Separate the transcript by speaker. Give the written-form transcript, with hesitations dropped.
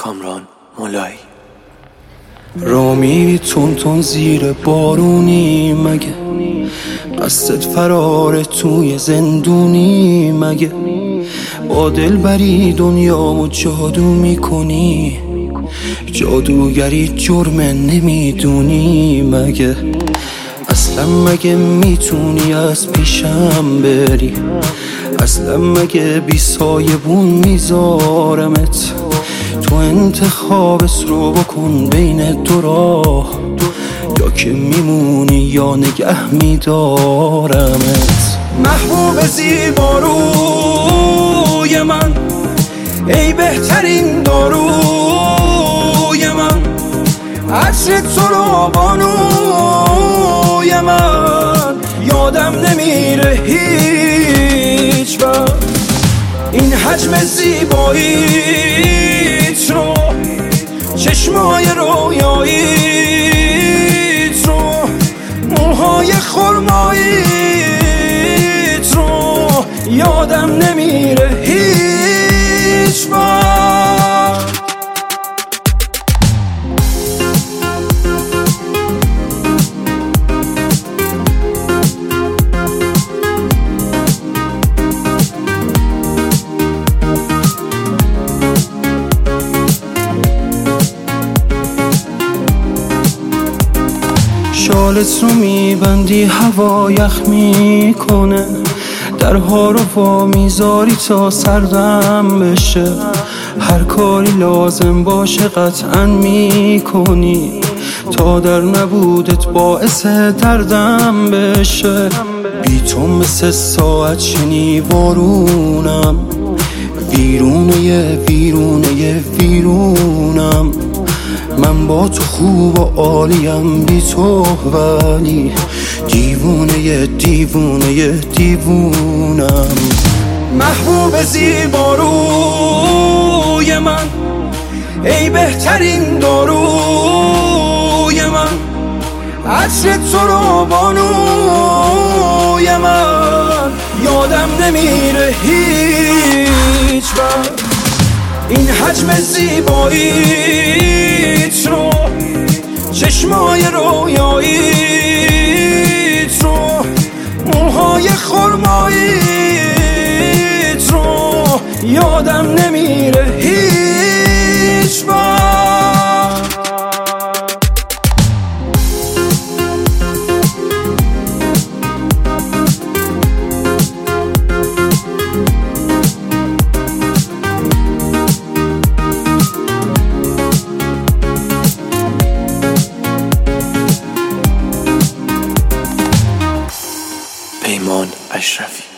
Speaker 1: کامران مولایی.
Speaker 2: را میری تون تون زیر بارونی مگه؟ قصدت فرار توی زندونی مگه؟ با دلبری دنیامو جادو میکنی، جادوگری جرم نمیدونی مگه؟ اصلا مگه میتونی از پیشم بری؟ اصلا مگه بی سایبون میذارمت؟ تو انتخاب رو بکن بین دو راه، یا که میمونی یا نگه میدارمت. محبوب زیباروی من، ای بهترین داروی من، عطر تو رو بانوی من، یادم نمیره هیچ وقت این حجم زیباییت رو، چشمای رویاییت رو، موهای خرماییت رو، یادم نمیره هیچ وقت. شالت رو میبندی هوا یخ میکنه، درها رو وا میذاری تا سردم بشه، هر کاری لازم باشه قطعا میکنی تا در نبودت باعث دردم بشه. بی تو مثل ساعت شنیوارونم، ویرونه ویرونم. من با تو خوب و عالیم، بی تو ولی دیوونم. محبوب زیباروی من، ای بهترین داروی من، عطر تو رو بانوی من، یادم نمیره هیچ وقت این حجم زیباییت رو، چشمای رویاییت رو، موهای خرماییت رو، یادم نمیره هیچ وقت.
Speaker 1: پیمان اشرفی.